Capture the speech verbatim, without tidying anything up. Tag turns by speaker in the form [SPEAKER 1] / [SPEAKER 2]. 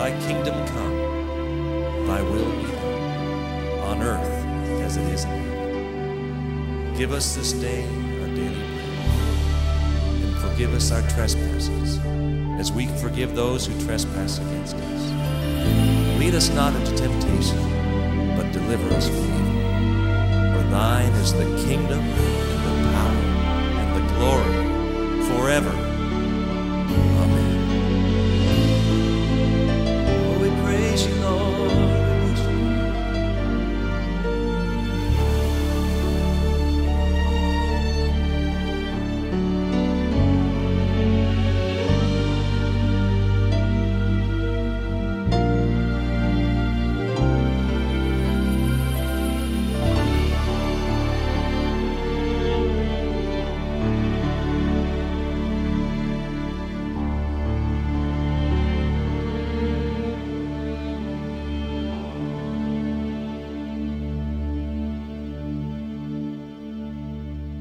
[SPEAKER 1] Thy kingdom come, thy will be done, on earth as it is in heaven. Give us this day our daily bread, and forgive us our trespasses, as we forgive those who trespass against us. Lead us not into temptation, but deliver us from evil. For thine is the kingdom, and the power, and the glory, forever